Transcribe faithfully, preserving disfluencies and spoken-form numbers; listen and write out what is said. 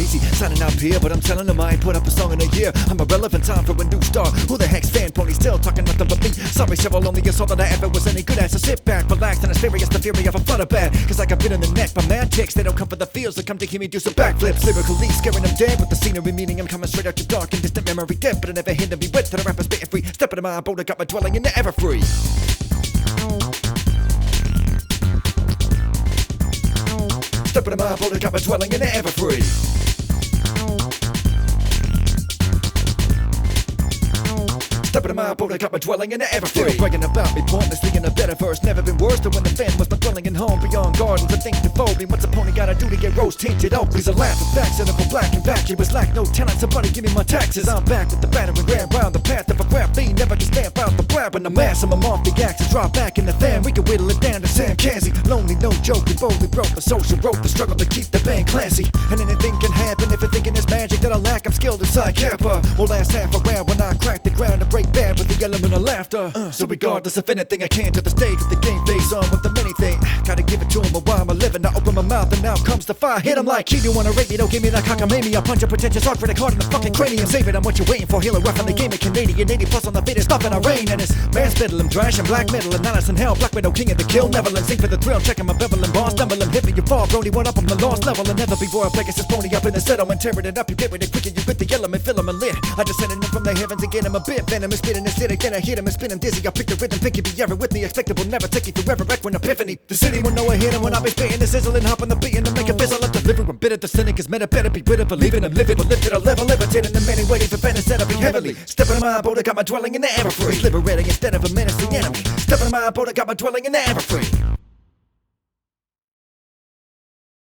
crazy. Signing up here, but I'm telling them I ain't put up a song in a year. I'm irrelevant, time for a new star. Who the heck's fan pony still talking nothing but me? Sorry, Cheryl, only you saw that I ever was any good at. So sit back, relax, and experience the fury of a flutter bad. Cause like I've been in the neck by mad ticks, they don't come for the feels, they come to hear me do some backflips. Lyrically scaring them dead with the scenery, meaning I'm coming straight out your dark and distant memory dead. But I never hindered me wet to the rapper spitting free. Step into my boat, I got my dwelling in the Everfree. Step into my boat, I got my dwelling in the Everfree. Step into my boat, I got my dwelling in the Everfree. Bragging about me pointlessly in a better verse. Never been worse than when the fan was my dwelling in home. Beyond gardens and things to fold me. What's a pony gotta do to get rose tinted Oakley's a laugh of facts, cynical black and back. It was like no talent, somebody give me my taxes. I'm back with the battering ram round the path of a crap fiend. Never can stamp out the blab and the mass. I'm off the axis, drop back in the fan. We can whittle it down to Sam Kansy. Lonely, no joke, we boldly broke the social rope. The struggle to keep the band classy. And anything can happen if you're thinking it's magic that I lack. I'm skilled inside Kappa. Well, last half around when I crack the ground and break bad with the element of laughter. Uh, so regardless of anything, I can to the stage with the game face on with the many thing. Gotta give it to him while I'm living. I open my mouth and now comes the fire. Hit him like you wanna rate me, don't give me that cockamamie. I punch a pretentious art critic hard in the fucking cranium. Save it, I'm what you're waiting for. Hiller rough on the game of Canadian. eighty plus on the beat is stuff in a rain. And it's mass metal, I'm trash and black metal. And Alice in hell, black widow, king of the kill. Neverland, sing for the thrill. Checking my beveling bars, stumbling, hit me, you fall. Brody, one up on the lost level. And never be royal Pegasus pony up in the settlement. Tearing it up, you get with it quicker, you get the element, fill 'em and lit. I just send it in from the heavens and get him a bit venomous, spitting and sit again. I hit him and spin him dizzy. I pick the rhythm, think you be ever with me. Expectable, never take you forever. Equine epiphany. The city will know I hit him when I be spitting the sizzling, hop on the beat and to make a fizzle. Let the liver and bitter. The cynic is meta, better be bitter, believing I'm living, but lifted a level, levitating the many waiting for better set up heavily. Stepping in my boat, I got my dwelling in the Everfree. Liberating instead of a menacing enemy. Stepping in my boat, I got my dwelling in the Everfree.